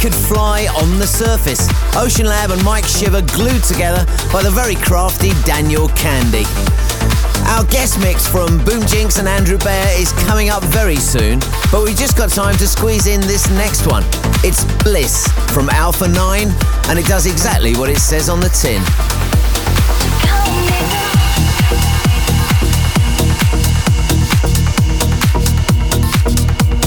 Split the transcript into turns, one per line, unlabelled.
could fly on the surface. Ocean Lab and Mike Shiver glued together by the very crafty Daniel Candy. Our guest mix from Boom Jinx and Andrew Bear is coming up very soon, but we've just got time to squeeze in this next one. It's Bliss from Alpha 9, and it does exactly what it says on the tin.